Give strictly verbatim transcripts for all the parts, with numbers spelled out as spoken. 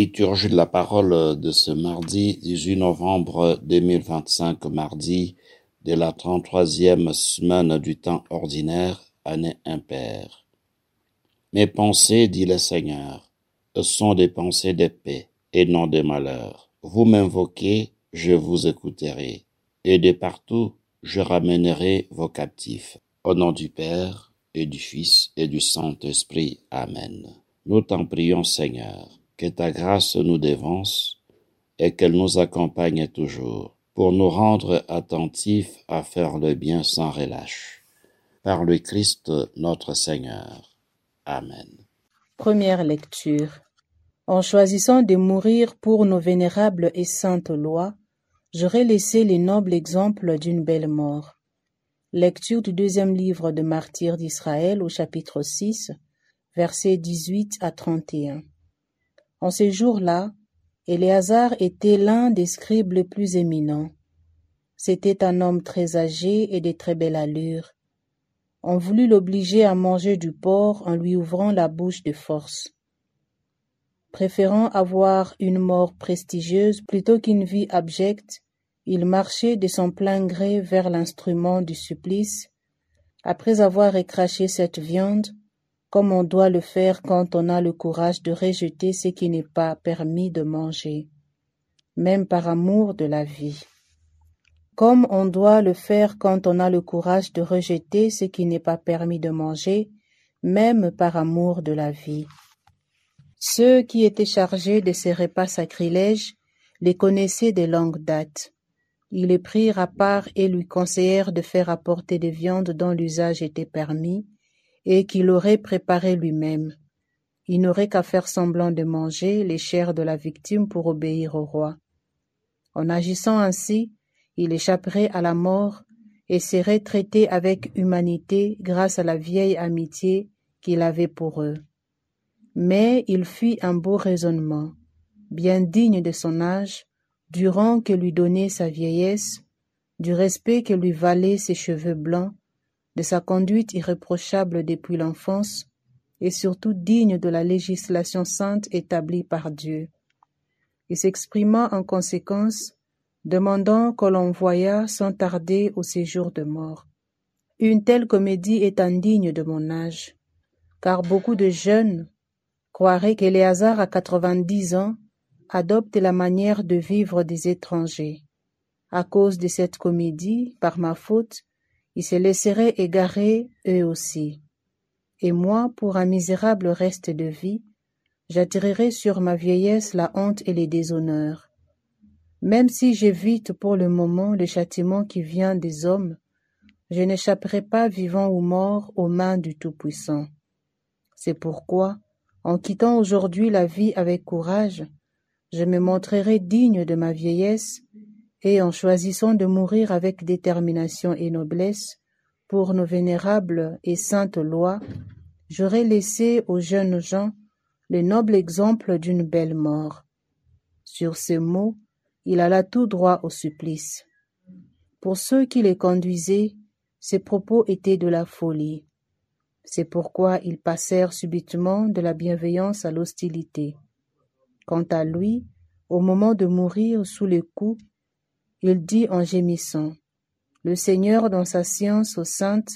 Liturgie de la parole de ce mardi dix-huit novembre deux mille vingt-cinq, mardi de la trente-troisième semaine du temps ordinaire, année impaire. Mes pensées, dit le Seigneur, sont des pensées de paix et non de malheur. Vous m'invoquez, je vous écouterai, et de partout je ramènerai vos captifs. Au nom du Père, et du Fils, et du Saint-Esprit. Amen. Nous t'en prions, Seigneur, que ta grâce nous dévance et qu'elle nous accompagne toujours, pour nous rendre attentifs à faire le bien sans relâche. Par le Christ notre Seigneur. Amen. Première lecture. En choisissant de mourir pour nos vénérables et saintes lois, j'aurais laissé les nobles exemples d'une belle mort. Lecture du deuxième livre de Martyrs d'Israël au chapitre six, versets dix-huit à trente et un. En ces jours-là, Éléazar était l'un des scribes les plus éminents. C'était un homme très âgé et de très belle allure. On voulut l'obliger à manger du porc en lui ouvrant la bouche de force. Préférant avoir une mort prestigieuse plutôt qu'une vie abjecte, il marchait de son plein gré vers l'instrument du supplice, après avoir écraché cette viande, comme on doit le faire quand on a le courage de rejeter ce qui n'est pas permis de manger, même par amour de la vie. Comme on doit le faire quand on a le courage de rejeter ce qui n'est pas permis de manger, même par amour de la vie. Ceux qui étaient chargés de ces repas sacrilèges les connaissaient de longue date. Ils les prirent à part et lui conseillèrent de faire apporter des viandes dont l'usage était permis, et qu'il aurait préparé lui-même. Il n'aurait qu'à faire semblant de manger les chairs de la victime pour obéir au roi. En agissant ainsi, il échapperait à la mort et serait traité avec humanité grâce à la vieille amitié qu'il avait pour eux. Mais il fit un beau raisonnement, bien digne de son âge, du rang que lui donnait sa vieillesse, du respect que lui valaient ses cheveux blancs, de sa conduite irréprochable depuis l'enfance, et surtout digne de la législation sainte établie par Dieu. Il s'exprima en conséquence, demandant qu'on l'envoyât sans tarder au séjour de mort. Une telle comédie est indigne de mon âge, car beaucoup de jeunes croiraient qu'Éléazar à quatre-vingt-dix ans adopte la manière de vivre des étrangers. À cause de cette comédie, par ma faute, ils se laisseraient égarer eux aussi. Et moi, pour un misérable reste de vie, j'attirerai sur ma vieillesse la honte et les déshonneurs. Même si j'évite pour le moment le châtiment qui vient des hommes, je n'échapperai pas vivant ou mort aux mains du Tout-Puissant. C'est pourquoi, en quittant aujourd'hui la vie avec courage, je me montrerai digne de ma vieillesse, et en choisissant de mourir avec détermination et noblesse pour nos vénérables et saintes lois, j'aurai laissé aux jeunes gens le noble exemple d'une belle mort. Sur ces mots, il alla tout droit au supplice. Pour ceux qui les conduisaient, ces propos étaient de la folie. C'est pourquoi ils passèrent subitement de la bienveillance à l'hostilité. Quant à lui, au moment de mourir sous les coups, il dit en gémissant, « Le Seigneur, dans sa science sainte,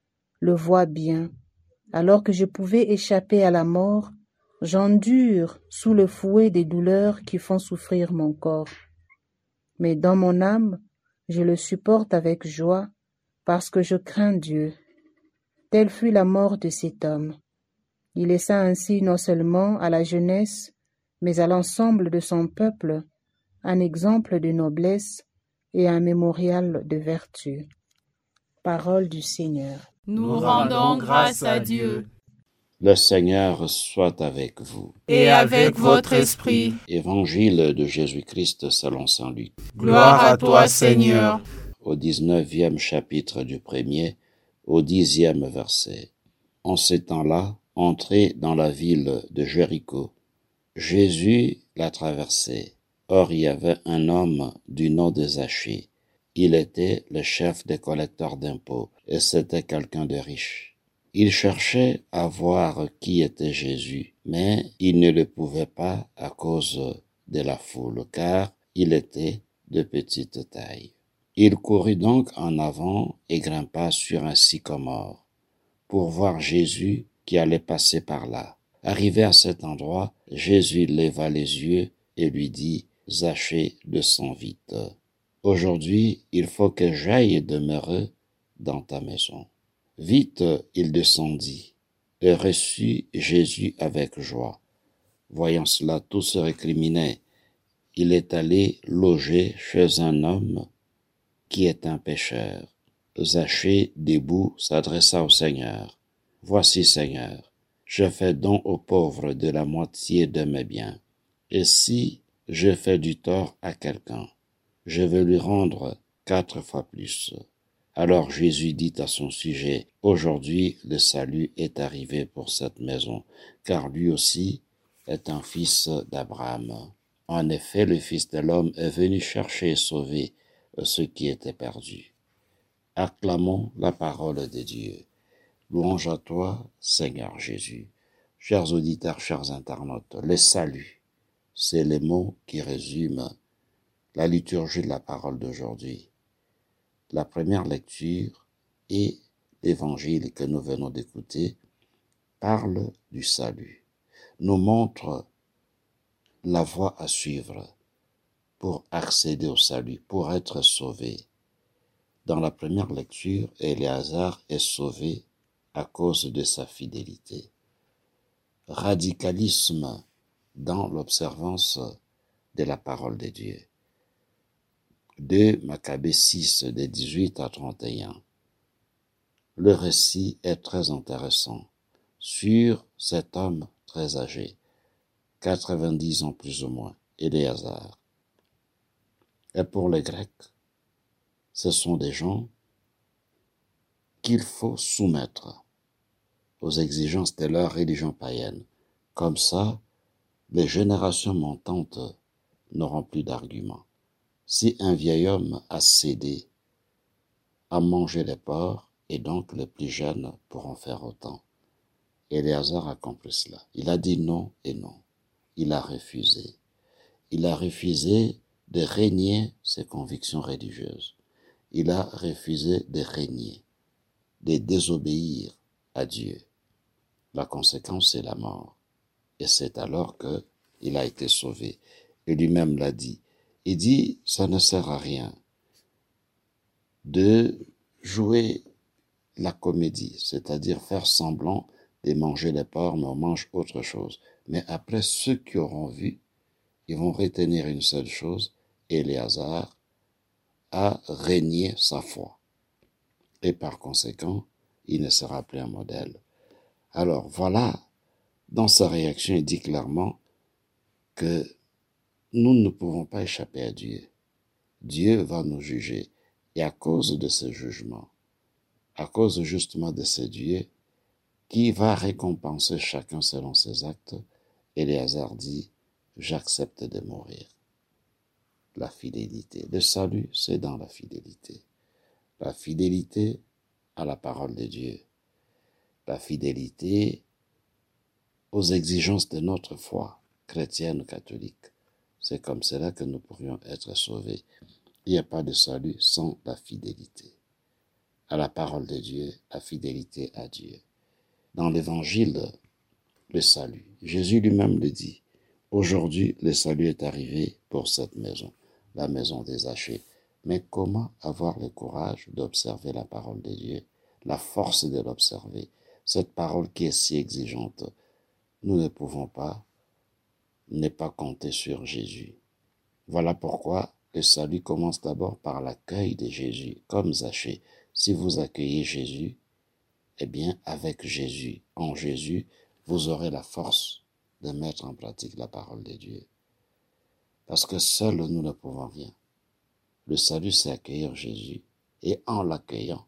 le voit bien. Alors que je pouvais échapper à la mort, j'endure sous le fouet des douleurs qui font souffrir mon corps. Mais dans mon âme, je le supporte avec joie, parce que je crains Dieu. » Telle fut la mort de cet homme. Il laissa ainsi non seulement à la jeunesse, mais à l'ensemble de son peuple, un exemple de noblesse et un mémorial de vertu. Parole du Seigneur. Nous rendons grâce à Dieu. Le Seigneur soit avec vous. Et avec votre esprit. Évangile de Jésus-Christ selon saint Luc. Gloire à toi, Seigneur. Au dix-neuvième chapitre du premier, au dixième verset. En ces temps-là, entré dans la ville de Jéricho, Jésus la traversait. Or il y avait un homme du nom de Zachée. Il était le chef des collecteurs d'impôts, et c'était quelqu'un de riche. Il cherchait à voir qui était Jésus, mais il ne le pouvait pas à cause de la foule, car il était de petite taille. Il courut donc en avant et grimpa sur un sycomore pour voir Jésus qui allait passer par là. Arrivé à cet endroit, Jésus leva les yeux et lui dit « Zachée, descends vite. Aujourd'hui, il faut que j'aille demeurer dans ta maison. » Vite, il descendit et reçut Jésus avec joie. Voyant cela, tout se récriminait. Il est allé loger chez un homme qui est un pécheur. Zachée, debout, s'adressa au Seigneur. « Voici, Seigneur, je fais don aux pauvres de la moitié de mes biens. Et si je fais du tort à quelqu'un, je veux lui rendre quatre fois plus. » Alors Jésus dit à son sujet, « Aujourd'hui le salut est arrivé pour cette maison, car lui aussi est un fils d'Abraham. En effet, le Fils de l'homme est venu chercher et sauver ceux qui étaient perdus. » Acclamons la parole de Dieu. Louange à toi, Seigneur Jésus. Chers auditeurs, chers internautes, le salut, c'est les mots qui résument la liturgie de la parole d'aujourd'hui. La première lecture et l'évangile que nous venons d'écouter parle du salut, nous montre la voie à suivre pour accéder au salut, pour être sauvé. Dans la première lecture, Éléazar est sauvé à cause de sa fidélité. Radicalisme dans l'observance de la parole de Dieu. deux Maccabées six, de dix-huit à trente et un. Le récit est très intéressant sur cet homme très âgé, quatre-vingt-dix ans plus ou moins, Éléazar. Et pour les Grecs, ce sont des gens qu'il faut soumettre aux exigences de leur religion païenne. Comme ça, les générations montantes n'auront plus d'arguments. Si un vieil homme a cédé à manger les porcs, et donc les plus jeunes pourront faire autant. Éléazar a compris cela. Il a dit non et non. Il a refusé. Il a refusé de régner ses convictions religieuses. Il a refusé de régner, de désobéir à Dieu. La conséquence, c'est la mort. Et c'est alors qu'il a été sauvé. Et lui-même l'a dit. Il dit, ça ne sert à rien de jouer la comédie, c'est-à-dire faire semblant de manger les porcs, mais on mange autre chose. Mais après, ceux qui auront vu, ils vont retenir une seule chose, Éléazar a régné sa foi. Et par conséquent, il ne sera plus un modèle. Alors voilà, dans sa réaction, il dit clairement que nous ne pouvons pas échapper à Dieu. Dieu va nous juger. Et à cause de ce jugement, à cause justement de ce Dieu qui va récompenser chacun selon ses actes, Éléazar dit, j'accepte de mourir. La fidélité. Le salut, c'est dans la fidélité. La fidélité à la parole de Dieu. La fidélité aux exigences de notre foi chrétienne ou catholique. C'est comme cela que nous pourrions être sauvés. Il n'y a pas de salut sans la fidélité à la parole de Dieu, la fidélité à Dieu. Dans l'évangile, le salut, Jésus lui-même le dit, aujourd'hui le salut est arrivé pour cette maison, la maison des Zachée. Mais comment avoir le courage d'observer la parole de Dieu, la force de l'observer, cette parole qui est si exigeante? Nous ne pouvons pas ne pas compter sur Jésus. Voilà pourquoi le salut commence d'abord par l'accueil de Jésus, comme Zachée. Si vous accueillez Jésus, eh bien, avec Jésus, en Jésus, vous aurez la force de mettre en pratique la parole de Dieu. Parce que seuls nous ne pouvons rien. Le salut, c'est accueillir Jésus. Et en l'accueillant,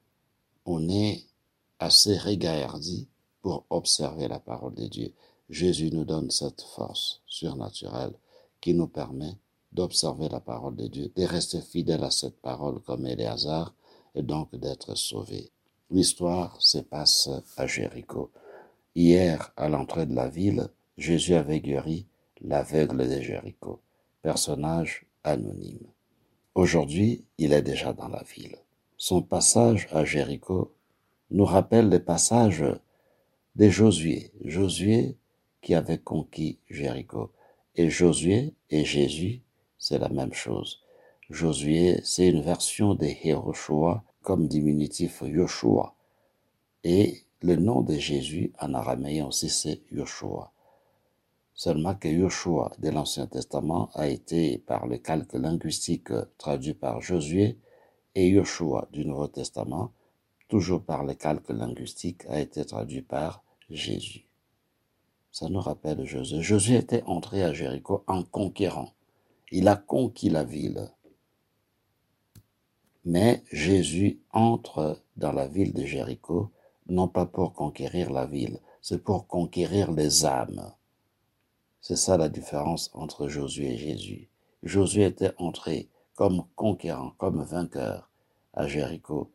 on est assez regaillardi pour observer la parole de Dieu. Jésus nous donne cette force surnaturelle qui nous permet d'observer la parole de Dieu, de rester fidèle à cette parole comme Éléazar, et donc d'être sauvé. L'histoire se passe à Jéricho. Hier, à l'entrée de la ville, Jésus avait guéri l'aveugle de Jéricho, personnage anonyme. Aujourd'hui, il est déjà dans la ville. Son passage à Jéricho nous rappelle les passages de Josué. Josué qui avait conquis Jéricho. Et Josué et Jésus, c'est la même chose. Josué, c'est une version de Yehoshua comme diminutif Yoshua. Et le nom de Jésus en araméen aussi c'est Yoshua. Seulement que Yoshua de l'Ancien Testament a été par le calque linguistique traduit par Josué et Yoshua du Nouveau Testament, toujours par le calque linguistique, a été traduit par Jésus. Ça nous rappelle Josué. Josué était entré à Jéricho en conquérant. Il a conquis la ville. Mais Jésus entre dans la ville de Jéricho, non pas pour conquérir la ville, c'est pour conquérir les âmes. C'est ça la différence entre Josué et Jésus. Josué était entré comme conquérant, comme vainqueur à Jéricho,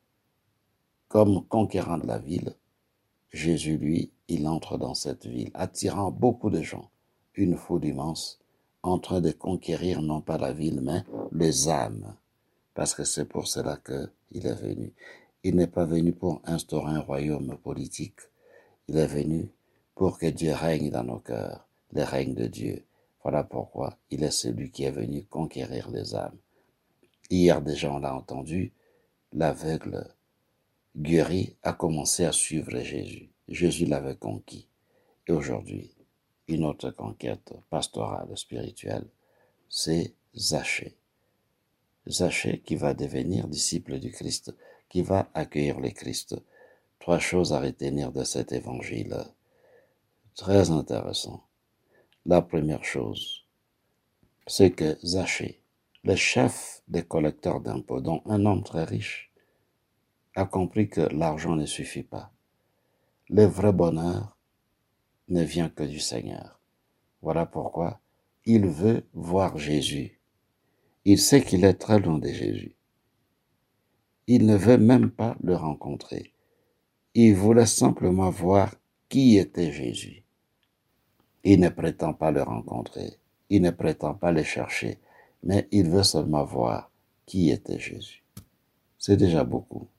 comme conquérant de la ville. Jésus, lui, il entre dans cette ville, attirant beaucoup de gens, une foule immense, en train de conquérir non pas la ville, mais les âmes. Parce que c'est pour cela qu'il est venu. Il n'est pas venu pour instaurer un royaume politique. Il est venu pour que Dieu règne dans nos cœurs, le règne de Dieu. Voilà pourquoi il est celui qui est venu conquérir les âmes. Hier déjà, on l'a entendu, l'aveugle guéri a commencé à suivre Jésus. Jésus l'avait conquis. Et aujourd'hui, une autre conquête pastorale, spirituelle, c'est Zachée. Zachée qui va devenir disciple du Christ, qui va accueillir le Christ. Trois choses à retenir de cet évangile. Très intéressant. La première chose, c'est que Zachée, le chef des collecteurs d'impôts, dont un homme très riche, a compris que l'argent ne suffit pas. Le vrai bonheur ne vient que du Seigneur. Voilà pourquoi il veut voir Jésus. Il sait qu'il est très loin de Jésus. Il ne veut même pas le rencontrer. Il voulait simplement voir qui était Jésus. Il ne prétend pas le rencontrer. Il ne prétend pas le chercher. Mais il veut seulement voir qui était Jésus. C'est déjà beaucoup.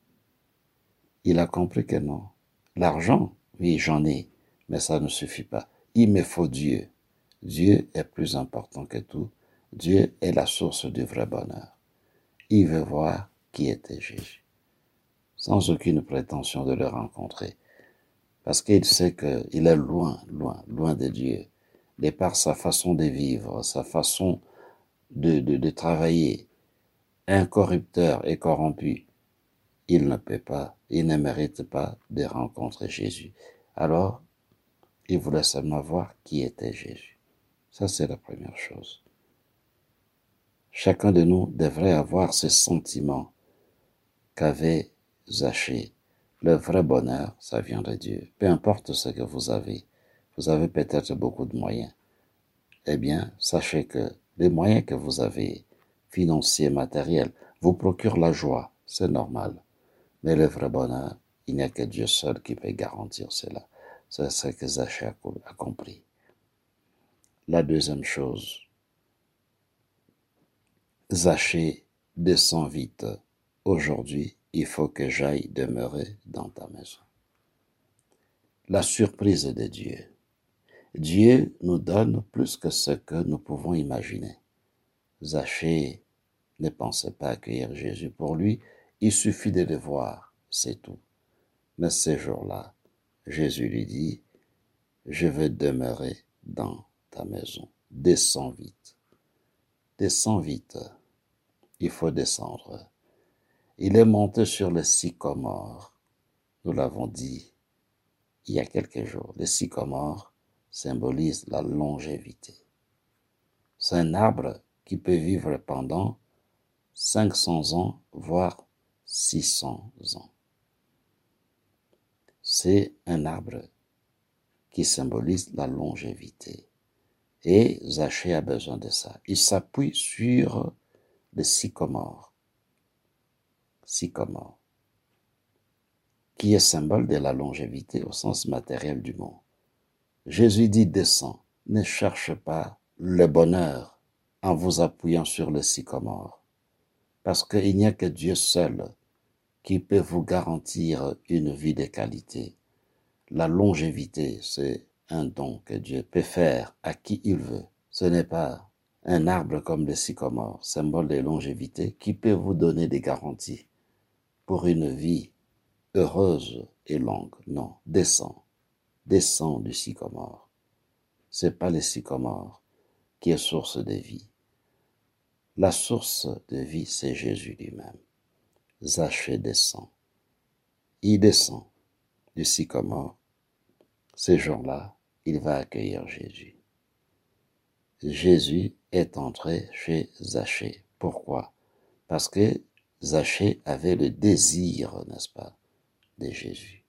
Il a compris que non. L'argent, oui, j'en ai, mais ça ne suffit pas. Il me faut Dieu. Dieu est plus important que tout. Dieu est la source du vrai bonheur. Il veut voir qui était Jésus, sans aucune prétention de le rencontrer, parce qu'il sait qu'il est loin, loin, loin de Dieu, de par sa façon de vivre, sa façon de, de, de travailler, incorrupteur et corrompu. Il ne peut pas, il ne mérite pas de rencontrer Jésus. Alors, il voulait seulement voir qui était Jésus. Ça, c'est la première chose. Chacun de nous devrait avoir ce sentiment qu'avait Zachée. Le vrai bonheur, ça vient de Dieu. Peu importe ce que vous avez. Vous avez peut-être beaucoup de moyens. Eh bien, sachez que les moyens que vous avez, financiers, matériels, vous procurent la joie. C'est normal. Mais le vrai bonheur, il n'y a que Dieu seul qui peut garantir cela. C'est ce que Zachée a compris. La deuxième chose, Zachée descend vite. Aujourd'hui, il faut que j'aille demeurer dans ta maison. La surprise de Dieu. Dieu nous donne plus que ce que nous pouvons imaginer. Zachée ne pensait pas accueillir Jésus. Pour lui, il suffit de le voir, c'est tout. Mais ce jour-là, Jésus lui dit, je veux demeurer dans ta maison. Descends vite. Descends vite. Il faut descendre. Il est monté sur le sycomore. Nous l'avons dit il y a quelques jours. Le sycomore symbolise la longévité. C'est un arbre qui peut vivre pendant cinq cents ans, voire six cents ans. C'est un arbre qui symbolise la longévité. Et Zachée a besoin de ça. Il s'appuie sur le sycomore. Sycomore. qui est symbole de la longévité au sens matériel du mot. Jésus dit « descends ». Ne cherche pas le bonheur en vous appuyant sur le sycomore, parce qu'il n'y a que Dieu seul qui peut vous garantir une vie de qualité. La longévité, c'est un don que Dieu peut faire à qui il veut. Ce n'est pas un arbre comme le sycomore, symbole de longévité, qui peut vous donner des garanties pour une vie heureuse et longue. Non, descends, descends du sycomore. C'est pas le sycomore qui est source de vie. La source de vie, c'est Jésus lui-même. Zachée descend. Il descend du sycomore. Ces jours-là, il va accueillir Jésus. Jésus est entré chez Zachée. Pourquoi? Parce que Zachée avait le désir, n'est-ce pas, de Jésus.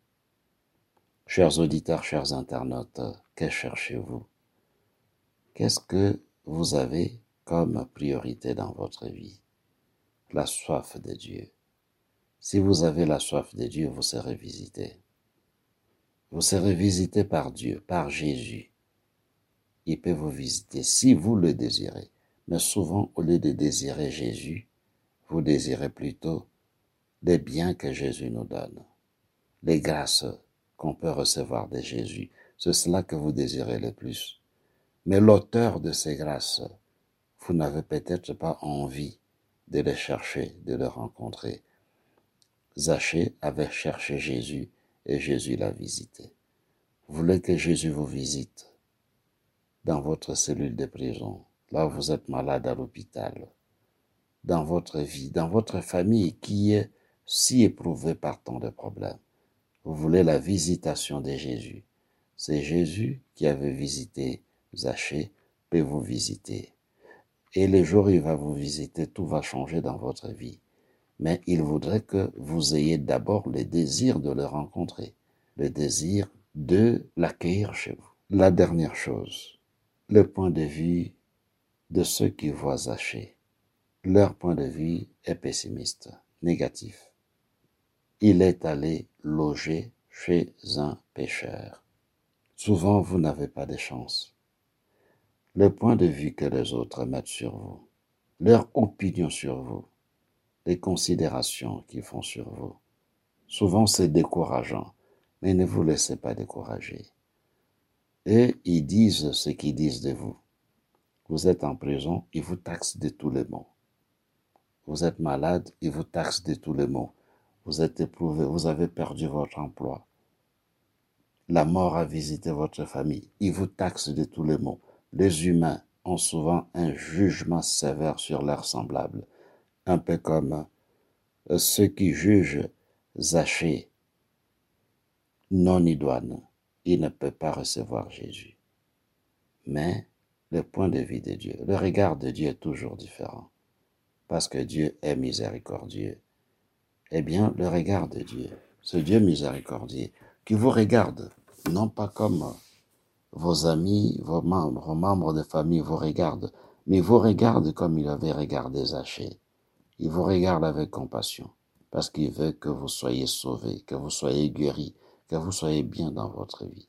Chers auditeurs, chers internautes, que cherchez-vous? Qu'est-ce que vous avez comme priorité dans votre vie? La soif de Dieu. Si vous avez la soif de Dieu, vous serez visité. Vous serez visité par Dieu, par Jésus. Il peut vous visiter si vous le désirez. Mais souvent, au lieu de désirer Jésus, vous désirez plutôt les biens que Jésus nous donne, les grâces qu'on peut recevoir de Jésus. C'est cela que vous désirez le plus. Mais l'auteur de ces grâces, vous n'avez peut-être pas envie de les chercher, de les rencontrer. Zachée avait cherché Jésus et Jésus l'a visité. Vous voulez que Jésus vous visite dans votre cellule de prison, là où vous êtes malade à l'hôpital, dans votre vie, dans votre famille qui est si éprouvée par tant de problèmes. Vous voulez la visitation de Jésus. C'est Jésus qui avait visité Zachée, peut vous visiter. Et le jour où il va vous visiter, tout va changer dans votre vie. Mais il voudrait que vous ayez d'abord le désir de le rencontrer, le désir de l'accueillir chez vous. La dernière chose, le point de vue de ceux qui voient Zachée. Leur point de vue est pessimiste, négatif. Il est allé loger chez un pécheur. Souvent, vous n'avez pas de chance. Le point de vue que les autres mettent sur vous, leur opinion sur vous, les considérations qu'ils font sur vous, souvent c'est décourageant, mais ne vous laissez pas décourager. Et ils disent ce qu'ils disent de vous. Vous êtes en prison, ils vous taxent de tous les maux. Vous êtes malade, ils vous taxent de tous les maux. Vous êtes éprouvé, vous avez perdu votre emploi. La mort a visité votre famille, ils vous taxent de tous les maux. Les humains ont souvent un jugement sévère sur leurs semblables, un peu comme ceux qui jugent Zachée non idoine. Il ne peut pas recevoir Jésus. Mais le point de vue de Dieu, le regard de Dieu est toujours différent. Parce que Dieu est miséricordieux. Eh bien, le regard de Dieu, ce Dieu miséricordieux, qui vous regarde, non pas comme vos amis, vos membres, vos membres de famille vous regardent, mais vous regarde comme il avait regardé Zachée. Il vous regarde avec compassion, parce qu'il veut que vous soyez sauvés, que vous soyez guéris, que vous soyez bien dans votre vie.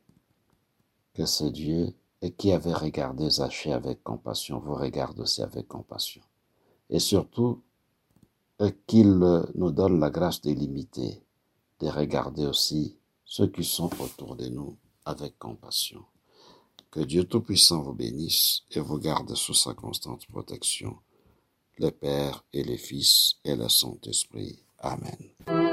Que ce Dieu, qui avait regardé Zachée avec compassion, vous regarde aussi avec compassion. Et surtout, qu'il nous donne la grâce de l'imiter, de regarder aussi ceux qui sont autour de nous avec compassion. Que Dieu Tout-Puissant vous bénisse et vous garde sous sa constante protection, le Père et le Fils et le Saint-Esprit. Amen.